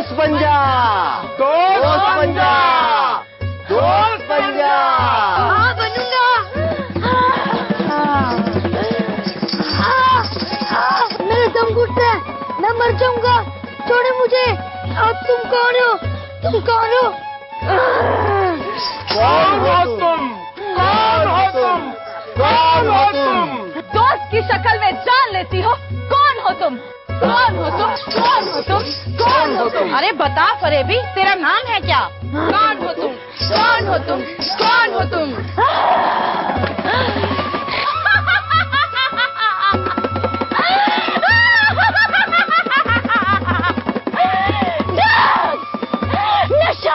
दोस्त बन जा, दोस्त बन जा, दोस्त बन जा। हाँ बनूंगा। मेरा दम घुटता है, मैं मर जाऊंगा, छोड़े मुझे। अब तुम कौन हो? तुम कौन हो? कौन हो तुम? कौन हो तुम? कौन हो तुम? दोस्त की शक्ल में जान लेती हो। कौन हो तुम? कौन हो तुम? कौन हो तुम? कौन हो तुम? अरे बता फरेबी, तेरा नाम है क्या? कौन हो तुम? कौन हो तुम? कौन हो तुम? नशा!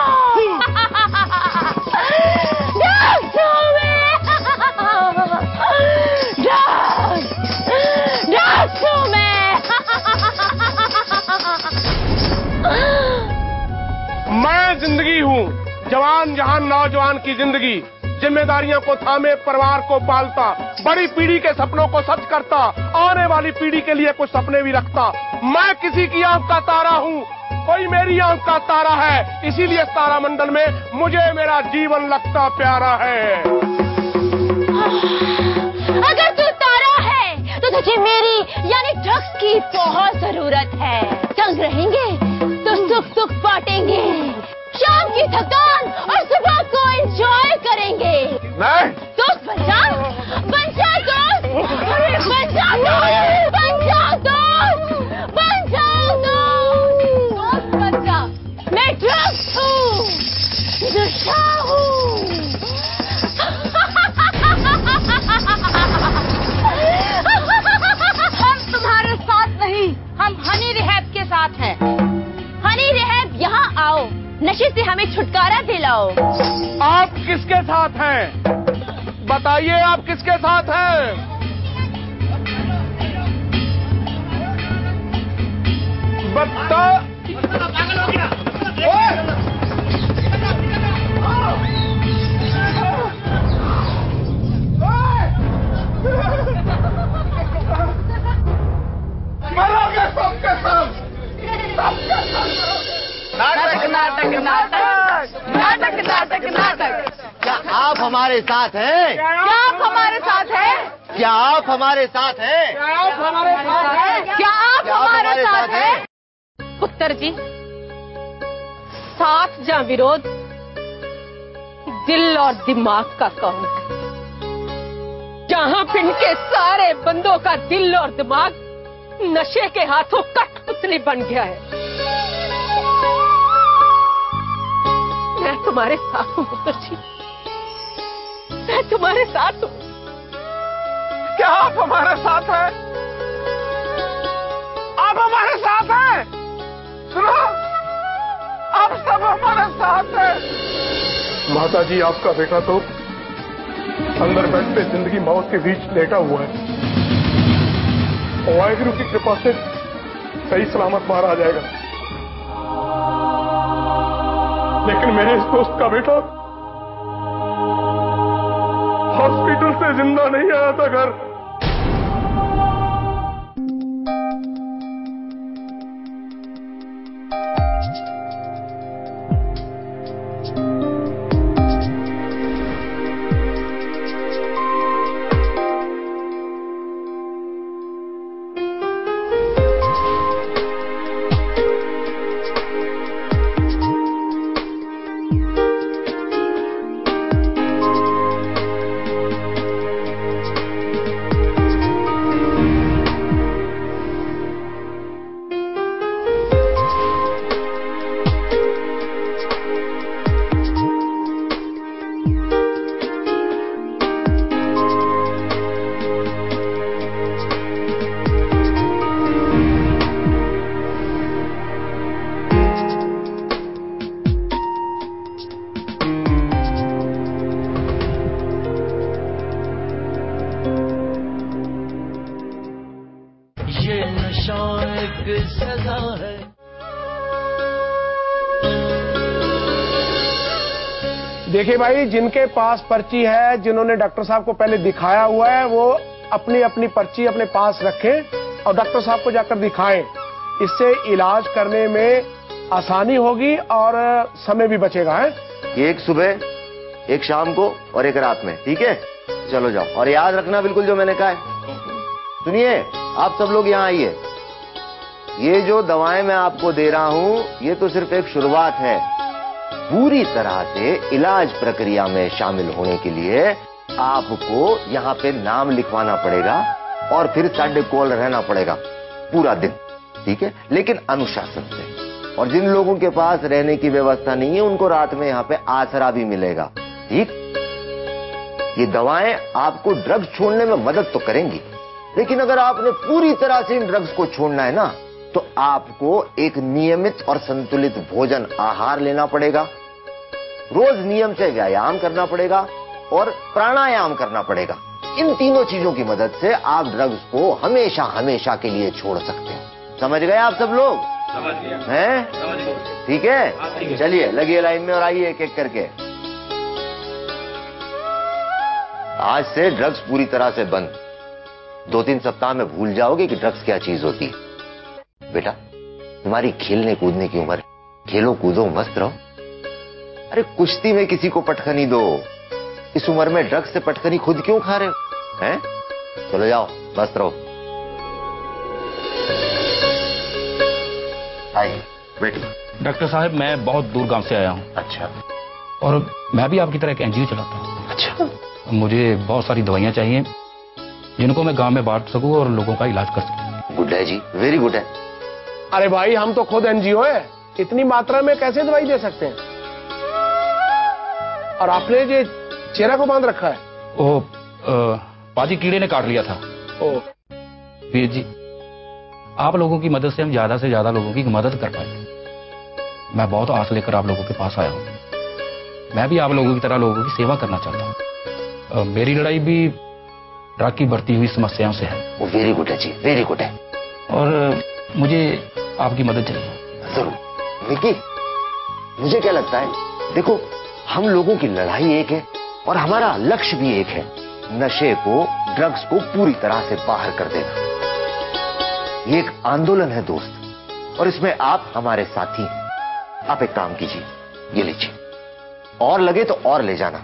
मैं जिंदगी हूँ, जवान जहान नौजवान की जिंदगी, जिम्मेदारियों को थामे परिवार को पालता, बड़ी पीढ़ी के सपनों को सच करता, आने वाली पीढ़ी के लिए कुछ सपने भी रखता। मैं किसी की आंख का तारा हूँ, कोई मेरी आंख का तारा है, इसीलिए तारामंडल में मुझे मेरा जीवन लगता प्यारा है। अगर तू तारा है तो तुझे मेरी यानी ड्रग्स की बहुत जरूरत है। संग रहेंगे तो सुख सुख बांटेंगे, शाम की थकान और सुबह को एंजॉय करेंगे। नहीं, दोस्त बन जा दोस्त। अरे बन जा दोस्त, बन जा दोस्त, बन जा दोस्त बन जा। मैं ड्रग्स हूँ, नशा हूँ। हम तुम्हारे साथ नहीं, हम हनी रिहैब के साथ हैं। हनी रिहैब, यहाँ आओ, नशे से हमें छुटकारा दिलाओ। आप किसके साथ हैं? बताइए, आप किसके साथ हैं? बता। पागल हो गया। मरोगे सबके सब। नाटक नाटक नाटक नाटक नाटक नाटक। क्या आप हमारे साथ हैं? क्या आप हमारे साथ हैं? क्या आप हमारे साथ हैं? क्या आप हमारे साथ हैं? क्या आप हमारे साथ हैं? पुत्र जी, साथ या विरोध, दिल और दिमाग का काम है। जहां पिंड के सारे बंदों का दिल और दिमाग नशे के हाथों कठपुतली बन गया है। मैं तुम्हारे साथ हूँ पुत्र जी, मैं तुम्हारे साथ हूँ। क्या आप हमारे साथ हैं? आप हमारे साथ हैं? सुनो, आप सब हमारे साथ हैं। माता जी, आपका बेटा तो अंदर बेड पे जिंदगी मौत के बीच लेटा हुआ है। वाहिगुरु की कृपा से सही सलामत बाहर आ जाएगा। लेकिन मेरे इस दोस्त का बेटा हॉस्पिटल से जिंदा नहीं आया था घर। सजा है। देखिए भाई, जिनके पास पर्ची है, जिन्होंने डॉक्टर साहब को पहले दिखाया हुआ है, वो अपनी अपनी पर्ची अपने पास रखें और डॉक्टर साहब को जाकर दिखाएं। इससे इलाज करने में आसानी होगी और समय भी बचेगा है। एक सुबह, एक शाम को और एक रात में, ठीक है? चलो जाओ, और याद रखना बिल्कुल जो मैंने कहा है। सुनिए, आप सब लोग यहाँ आइए। ये जो दवाएं मैं आपको दे रहा हूं, ये तो सिर्फ एक शुरुआत है। पूरी तरह से इलाज प्रक्रिया में शामिल होने के लिए आपको यहाँ पे नाम लिखवाना पड़ेगा और फिर साढ़े कॉल रहना पड़ेगा पूरा दिन, ठीक है? लेकिन अनुशासन से। और जिन लोगों के पास रहने की व्यवस्था नहीं है, उनको रात में यहाँ पे आसरा भी मिलेगा, ठीक? ये दवाएं आपको ड्रग्स छोड़ने में मदद तो करेंगी, लेकिन अगर आपने पूरी तरह से इन ड्रग्स को छोड़ना है ना, तो आपको एक नियमित और संतुलित भोजन आहार लेना पड़ेगा, रोज नियम से व्यायाम करना पड़ेगा और प्राणायाम करना पड़ेगा। इन तीनों चीजों की मदद से आप ड्रग्स को हमेशा हमेशा के लिए छोड़ सकते हैं। समझ गए आप सब लोग? समझ गया। हैं? ठीक है, चलिए लगिए लाइन में और आइए एक एक करके। आज से ड्रग्स पूरी तरह से बंद। 2-3 सप्ताह में भूल जाओगे कि ड्रग्स क्या चीज होती है। बेटा, तुम्हारी खेलने कूदने की उम्र, खेलो कूदो मस्त रहो। अरे कुश्ती में किसी को पटखनी दो, इस उम्र में ड्रग्स से पटखनी खुद क्यों खा रहे हो? हैं? चलो जाओ, मस्त रहो। आइए बेटी। डॉक्टर साहब, मैं बहुत दूर गांव से आया हूँ। अच्छा। और मैं भी आपकी तरह एक एनजीओ चलाता हूँ। अच्छा। मुझे बहुत सारी दवाइयाँ चाहिए जिनको मैं गांव में बांट सकूं और लोगों का इलाज कर सकूं। गुड है जी, वेरी गुड है। अरे भाई, हम तो खुद एनजीओ है, इतनी मात्रा में कैसे दवाई दे सकते हैं? और आपने ये चेहरा को बांध रखा है? ओ, पाजी कीड़े ने काट लिया था। ओ वीर जी, आप लोगों की मदद से हम ज्यादा से ज्यादा लोगों की मदद कर पाएंगे। मैं बहुत आस लेकर आप लोगों के पास आया हूँ। मैं भी आप लोगों की तरह लोगों की सेवा करना चाहता हूँ। मेरी लड़ाई भी ड्रग की बढ़ती हुई समस्याओं से है। वो वेरी गुड है जी, वेरी गुड है। और मुझे आपकी मदद चाहिए। जरूर। विकी, मुझे क्या लगता है, देखो हम लोगों की लड़ाई एक है और हमारा लक्ष्य भी एक है, नशे को, ड्रग्स को पूरी तरह से बाहर कर देना। ये एक आंदोलन है दोस्त, और इसमें आप हमारे साथी हैं। आप एक काम कीजिए, ये लीजिए, और लगे तो और ले जाना।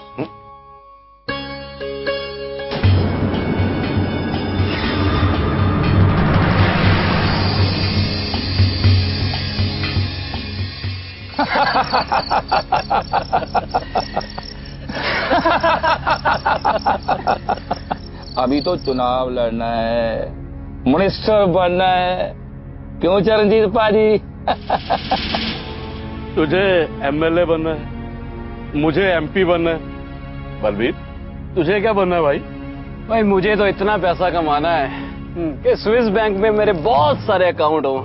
अभी तो चुनाव लड़ना है, मिनिस्टर बनना है, क्यों चरणजीत पाजी? तुझे एमएलए बनना है, मुझे एमपी बनना है। बलबीर, तुझे क्या बनना है भाई? भाई मुझे तो इतना पैसा कमाना है कि स्विस बैंक में मेरे बहुत सारे अकाउंट हो।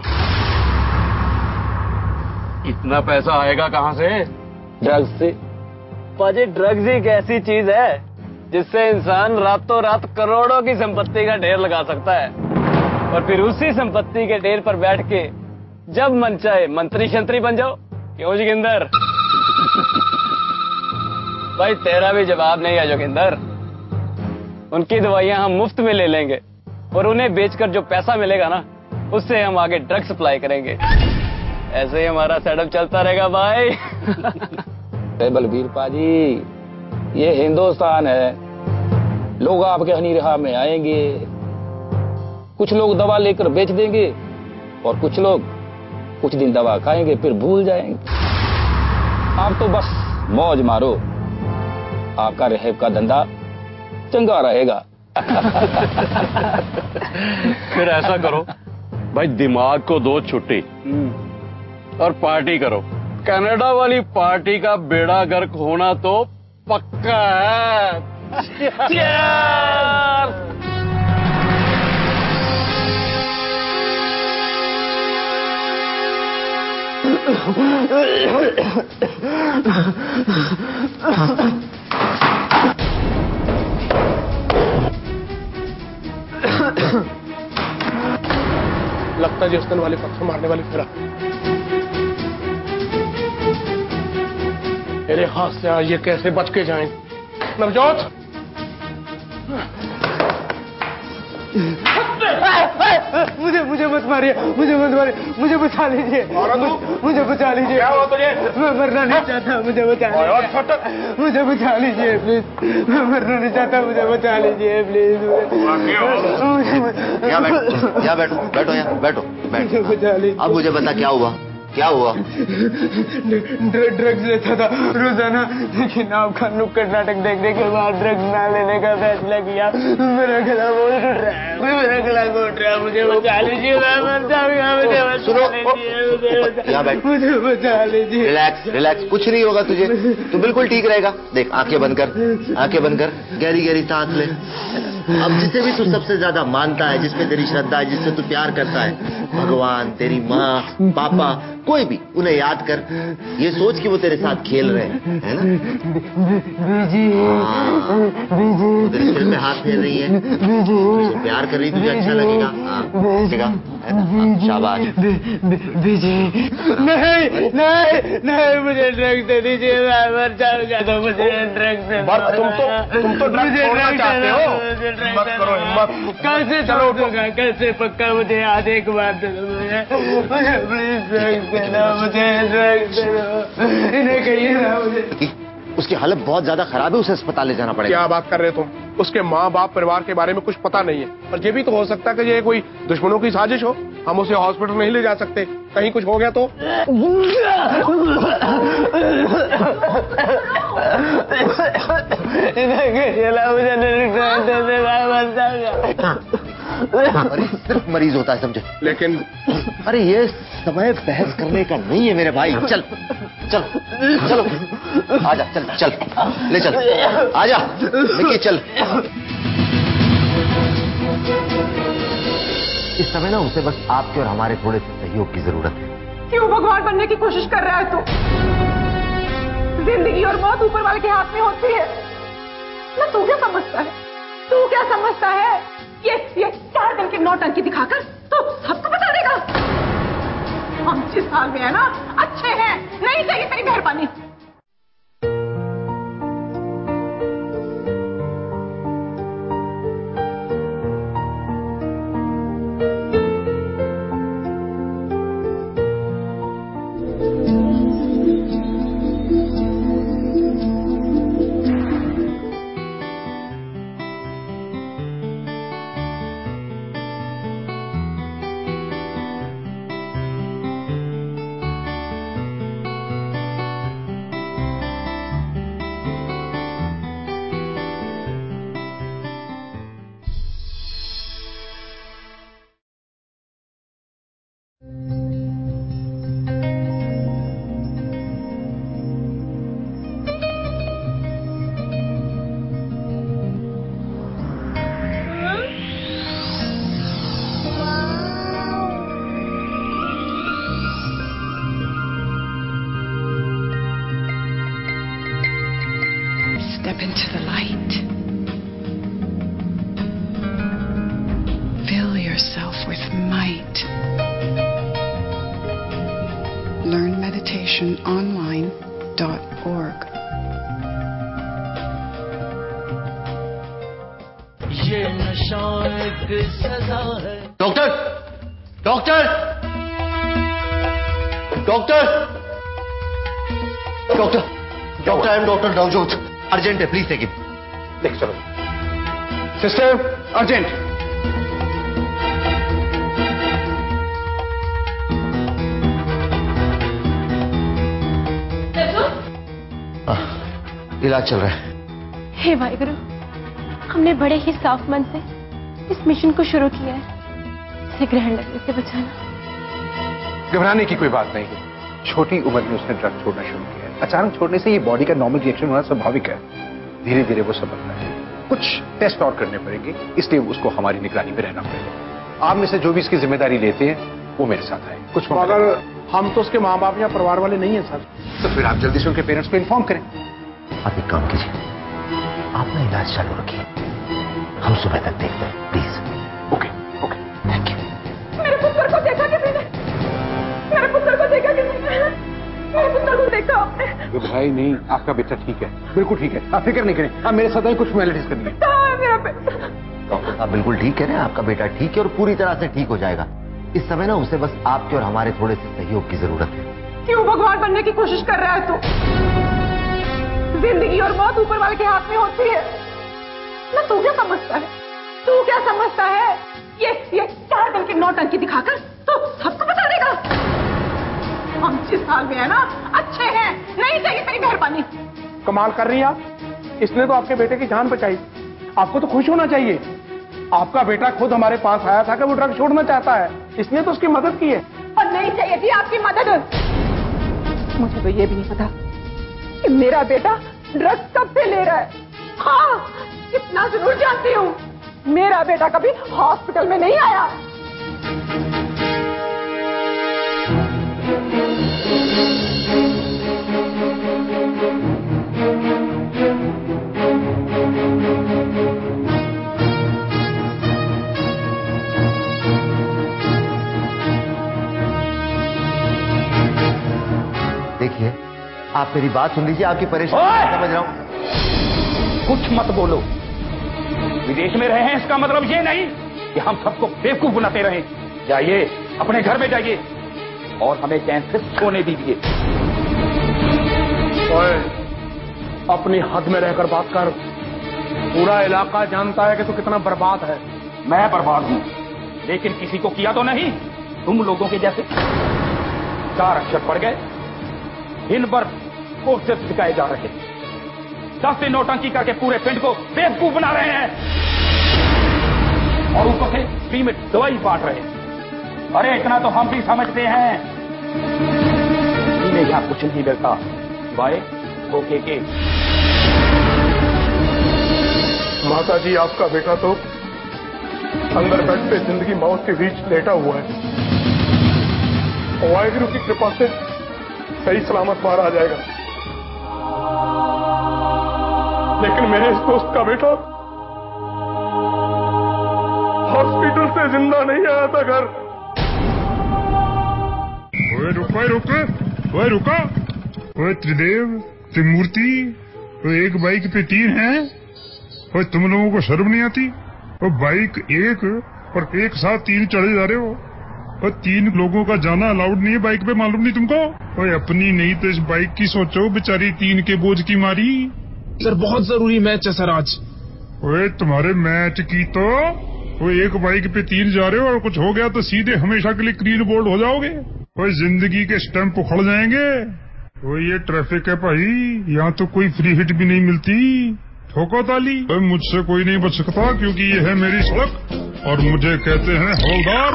इतना पैसा आएगा कहां से? ड्रग्स से। पाजी, ड्रग्स एक ऐसी चीज है जिससे इंसान रातों रात करोड़ों की संपत्ति का ढेर लगा सकता है, और फिर उसी संपत्ति के ढेर पर बैठ के जब मन चाहे मंत्री शंत्री बन जाओ। क्यों जोगिंदर? भाई तेरा भी जवाब नहीं है जोगिंदर। उनकी दवाइयां हम मुफ्त में ले लेंगे और उन्हें बेचकर जो पैसा मिलेगा ना, उससे हम आगे ड्रग सप्लाई करेंगे। ऐसे ही हमारा सेटअप चलता रहेगा भाई। बलबीर पाजी, ये हिंदुस्तान है, लोग आपके हनी राह में आएंगे। कुछ लोग दवा लेकर बेच देंगे और कुछ लोग कुछ दिन दवा खाएंगे फिर भूल जाएंगे। आप तो बस मौज मारो, आपका रेहब का धंधा चंगा रहेगा। फिर ऐसा करो भाई, दिमाग को दो छुट्टी और पार्टी करो। कनाडा वाली पार्टी का बेड़ा गर्क होना तो पक्का है। लगता है जिस वाले पत्थर मारने वाली फिरा मेरे हाथ से आज ये कैसे बच के जाएं? नवजोत, मुझे मत मारिए, मुझे मत मारिए, मुझे बचा लीजिए, मुझे बचा लीजिए। क्या हुआ तुझे? मैं मरना नहीं चाहता, मुझे बचा लीजिए, मुझे बचा लीजिए प्लीज। मैं मरना नहीं चाहता, मुझे बचा लीजिए प्लीज। यहाँ बैठो, बैठो यहाँ, बैठो, बैठो। बचा लीजिए। अब मुझे बता क्या हुआ, क्या हुआ? ड्रग्स लेता था रोजाना, लेकिन आपका नुक्कड़ नाटक देखने के बाद ड्रग्स ना लेने का फैसला किया। मेरा गला घोट रहा है, मेरा गला घोट रहा है, मुझे बचा लीजिए, मैं मर जाऊंगा, मुझे बचा लीजिए, मुझे बचा लीजिए। रिलैक्स, रिलैक्स, कुछ नहीं होगा तुझे, तू बिल्कुल ठीक रहेगा। देख, आंखें बंद कर, आंखें बंद कर, गहरी गहरी सांस ले। अब जिसे भी तू सबसे ज्यादा मानता है, जिसपे तेरी श्रद्धा है, जिससे तू प्यार करता है, भगवान, तेरी माँ, पापा, कोई भी, उन्हें याद कर। ये सोच कि वो तेरे साथ खेल रहे हैं, है ना? बीजी, बीजी, वो तेरे सिर पे हाथ फेर रही है, तुझे प्यार कर रही, तुझे अच्छा लगेगा, लगेगा, है ना? शाबाश। बीजी, नहीं, नहीं, नहीं, मुझे ड्रग्स दे दीजिए, मैं मर जाऊंगा, तो मुझे ड्रग्स दे दो। तुम तो ड्रग्स छोड़ना चाहते हो। हिम्मत करो, हिम्मत। कैसे चलो छोड़ूंगा, कैसे? पक्का मुझे आज एक बार दे दो, मुझे प्लीज ड्रग्स देना, मुझे ड्रग्स दे दो, इन्हें कहिए ना मुझे। उसकी हालत बहुत ज्यादा खराब है, उसे अस्पताल ले जाना पड़ेगा। क्या बात कर रहे हो तुम? उसके माँ बाप परिवार के बारे में कुछ पता नहीं है, और ये भी तो हो सकता है कि ये कोई दुश्मनों की साजिश हो। हम उसे हॉस्पिटल नहीं ले जा सकते, कहीं कुछ हो गया तो। मरीज सिर्फ मरीज होता है, समझे? लेकिन अरे ये समय बहस करने का नहीं है मेरे भाई। चल चल चलो, आजा, चल चल, ले चल, आजा निकी, चल। इस समय ना उसे बस आपके और हमारे थोड़े से सहयोग की जरूरत है। क्यों भगवान बनने की कोशिश कर रहा है तू? जिंदगी और मौत ऊपर वाले के हाथ में होती है ना। तू क्या समझता है, तू क्या समझता है? ये 4 दिन की नौटंकी दिखाकर तो सबको बता देगा। हम जिस हाल में है ना, अच्छे हैं, नहीं चाहिए तेरी मेहरबानी। Step into the light. Fill yourself with might. LearnMeditationOnline.org. Doctor, doctor, doctor, doctor, doctor, I am doctor Navjot. Urgent है, प्लीज टेक हिम। देख चलो। Sister, urgent. इलाज चल रहा है। हे वाहिगुरु, हमने बड़े ही साफ मन से इस मिशन को शुरू किया है, इसे ग्रहण लगने से बचाना। घबराने की कोई बात नहीं है। छोटी उम्र में उसने ड्रग छोड़ना शुरू किया है। अचानक छोड़ने से ये बॉडी का नॉर्मल रिएक्शन होना स्वाभाविक है। धीरे धीरे वो समझता है। कुछ टेस्ट और करने पड़ेंगे, इसलिए उसको हमारी निगरानी में रहना पड़ेगा। आप में से जो भी इसकी जिम्मेदारी लेते हैं वो मेरे साथ आए। कुछ मगर हम तो उसके माँ बाप या परिवार वाले नहीं है सर। तो फिर आप जल्दी से उनके पेरेंट्स को इन्फॉर्म करें। आप एक काम कीजिए, आप ना इलाज चालू रखिए, हम सुबह तक देखते हैं, please. Okay okay, thank you. मेरे पुत्र को देखा किसी ने? मेरे पुत्र को देखा किसी ने? मेरे पुत्र को देखा आपने? भाई नहीं, आपका बेटा ठीक है, बिल्कुल ठीक है, आप फिक्र नहीं करें। आप मेरे साथ आइए, कुछ फॉर्मेलिटीज करनी है। कहाँ है मेरा बेटा? डॉक्टर साहब बिल्कुल ठीक कह रहे हैं, आपका बेटा ठीक है और पूरी तरह से ठीक हो जाएगा। इस समय ना उसे बस आपके और हमारे थोड़े से सहयोग की जरूरत है। क्यों भगवान बनने की कोशिश कर रहा है तू? जिंदगी और मौत ऊपर वाले के हाथ में होती है ना। तू क्या समझता है, तू क्या समझता है? ये 4 दिन की नौटंकी दिखाकर तो सबको बता देगा। हम जिस हाल में है ना अच्छे हैं, नहीं चाहिए तेरी मेहरबानी। कमाल कर रही हैं आप। इसने तो आपके बेटे की जान बचाई, आपको तो खुश होना चाहिए। आपका बेटा खुद हमारे पास आया था कि वो ड्रग छोड़ना चाहता है, इसने तो उसकी मदद की है। और नहीं चाहिए थी आपकी मदद। मुझे तो ये भी नहीं पता कि मेरा बेटा ड्रग्स कब से ले रहा है। हाँ, इतना जरूर जानती हूँ, मेरा बेटा कभी हॉस्पिटल में नहीं आया। देखिए, आप मेरी बात सुन लीजिए, आपकी परेशानी समझ रहा हूं। कुछ मत बोलो। विदेश में रहे हैं इसका मतलब ये नहीं कि हम सबको बेवकूफ बनाते रहे। जाइए अपने घर में जाइए और हमें चैन से सोने दीजिए। ओए, अपनी हद में रहकर बात कर। पूरा इलाका जानता है कि तू कितना बर्बाद है। मैं बर्बाद हूं, लेकिन किसी को किया तो नहीं। तुम लोगों के जैसे 4 अक्षर पड़ गए, दिन भर कोर्सेस सिखाए जा रहे, 10 दिन नौटंकी करके पूरे पिंड को बेवकूफ बना रहे हैं और ऊपर से फ्री में दवाई बांट रहे हैं। अरे इतना तो हम भी समझते हैं, इन्हें यहां कुछ नहीं मिलता। बाय ओके के। माता जी, आपका बेटा तो अंदर बेड पे जिंदगी मौत के बीच लेटा हुआ है। वाहिगुरु की कृपा से सही सलामत बाहर आ जाएगा। लेकिन मेरे इस दोस्त का बेटा हॉस्पिटल से जिंदा नहीं आया था घर। ओए रुका। ओए त्रिदेव, त्रिमूर्ति, ओए एक बाइक पे 3 हैं। ओए तुम लोगों को शर्म नहीं आती? और बाइक एक और एक साथ 3 चढ़े जा रहे हो। और 3 लोगों का जाना अलाउड नहीं है बाइक पे, मालूम नहीं तुमको? ओए अपनी नहीं तो इस बाइक की सोचो, बेचारी 3 के बोझ की मारी। सर बहुत जरूरी मैच है सर आज। ओए तुम्हारे मैच की तो वो एक बाइक पे 3 जा रहे हो और कुछ हो गया तो सीधे हमेशा के लिए क्लीन बोल्ड हो जाओगे। ओए जिंदगी के स्टैंप उखड़ जाएंगे। ओए ये ट्रैफिक है भाई, यहाँ तो कोई फ्री हिट भी नहीं मिलती। ठोको ताली। ओए मुझसे कोई नहीं बच सकता क्योंकि ये है मेरी सड़क और मुझे कहते हैं हवलदार।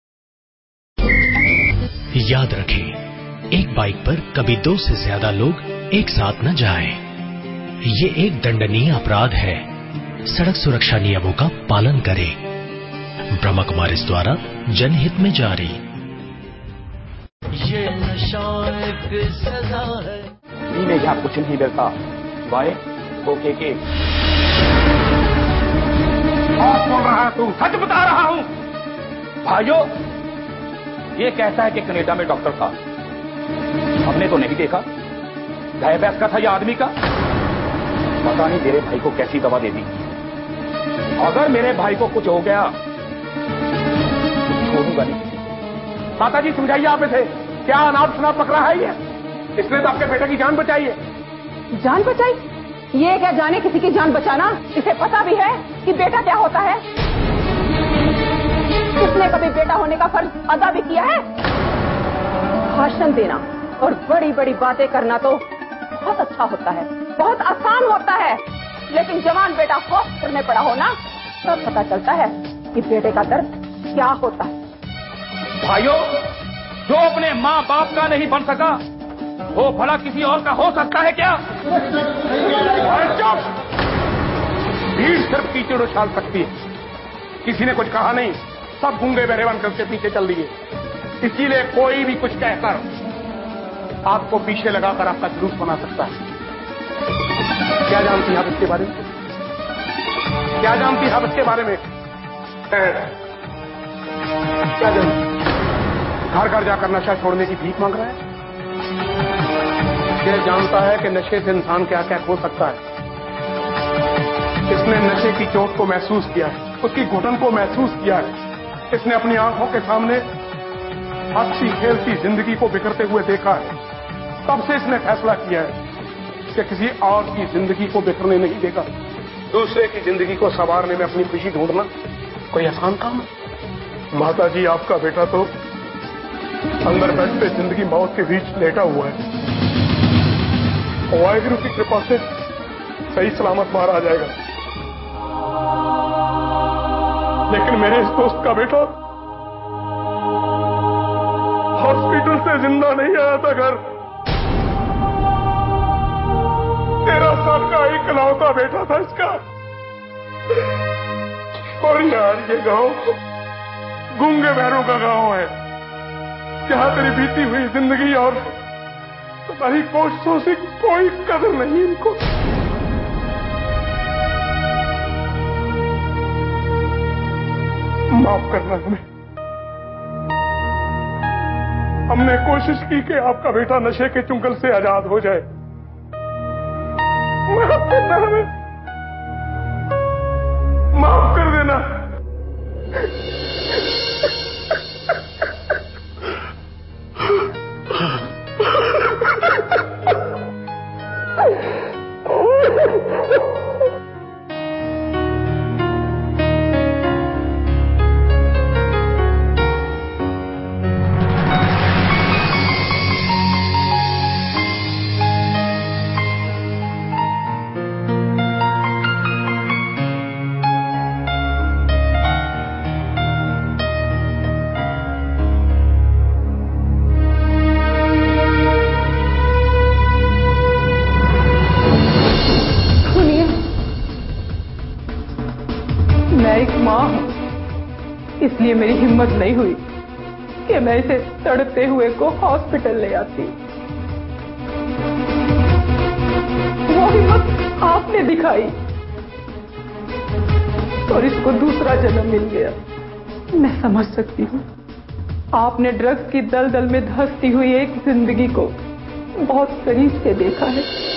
याद रखें, एक बाइक पर कभी 2 से ज्यादा लोग एक साथ न जाएं। ये एक दंडनीय अपराध है। सड़क सुरक्षा नियमों का पालन करें। ब्रह्मा कुमारी द्वारा जनहित में जारी। ये नशा एक सजा है। इन्हें यहां कुछ नहीं मिलता। बाय ओके के। और बोल रहा तू, सच बता रहा हूं। भाइयों, ये कहता है कि कनाडा में डॉक्टर था, हमने तो नहीं देखा। गाय भैंस का था या आदमी का? पता नहीं मेरे भाई को कैसी दवा दे दी। अगर मेरे भाई को कुछ हो गया छोड़ूंगा नहीं। माता जी समझाइए आप इसे, क्या अनाप शनाप पकड़ा है ये? इसने तो आपके बेटे की जान बचाई है। जान बचाई? ये क्या जाने किसी की जान बचाना? इसे पता भी है कि बेटा क्या होता है? इसने कभी बेटा होने का फर्ज अदा भी किया है? भाषण देना और बड़ी बड़ी बातें करना तो बहुत अच्छा होता है, बहुत आसान होता है, लेकिन जवान बेटा हॉस्पिटल में पड़ा होना तब पता चलता है कि बेटे का दर्द क्या होता है। भाइयों, जो अपने माँ बाप का नहीं बन सका वो भला किसी और का हो सकता है क्या? चुप! भीड़ सिर्फ कीचड़ उछाल सकती है। किसी ने कुछ कहा नहीं, सब गूंगे बहरे बनकर के पीछे चल दिए। इसीलिए कोई भी कुछ कहकर आपको पीछे लगाकर आपका जुलूस बना सकता है। क्या जानती हैं आप इसके बारे में? क्या जानती हैं आप इसके बारे में? क्या जानती? घर घर जाकर नशा छोड़ने की भीख मांग रहा है। ये जानता है कि नशे से इंसान क्या क्या खो सकता है। इसने नशे की चोट को महसूस किया है, उसकी घुटन को महसूस किया है। इसने अपनी आंखों के सामने हंसती खेलती जिंदगी को बिखरते हुए देखा है। तब से इसने फैसला किया है कि किसी और की जिंदगी को बिखरने नहीं देगा। दूसरे की जिंदगी को संवारने में अपनी खुशी ढूंढना कोई आसान काम है? माता जी, आपका बेटा तो अंदर बेड पे जिंदगी मौत के बीच लेटा हुआ है। वाहिगुरु की कृपा से सही सलामत बाहर आ जाएगा। लेकिन मेरे इस दोस्त का बेटा हॉस्पिटल से जिंदा नहीं आया था घर। 13 साल का इकलौता बेटा था इसका। और यार, ये गांव गूंगे बहरों का गांव है, जहां तेरी बीती हुई जिंदगी और तुम्हारी कोशिशों से कोई कदर नहीं इनको। माफ करना हमें। हमने कोशिश की कि आपका बेटा नशे के चुंगल से आजाद हो जाए। माफ करना हमें, माफ कर देना। इसलिए मेरी हिम्मत नहीं हुई कि मैं इसे तड़पते हुए को हॉस्पिटल ले आती। वो हिम्मत आपने दिखाई और इसको दूसरा जन्म मिल गया। मैं समझ सकती हूँ, आपने ड्रग्स की दलदल में धंसती हुई एक जिंदगी को बहुत करीब से देखा है।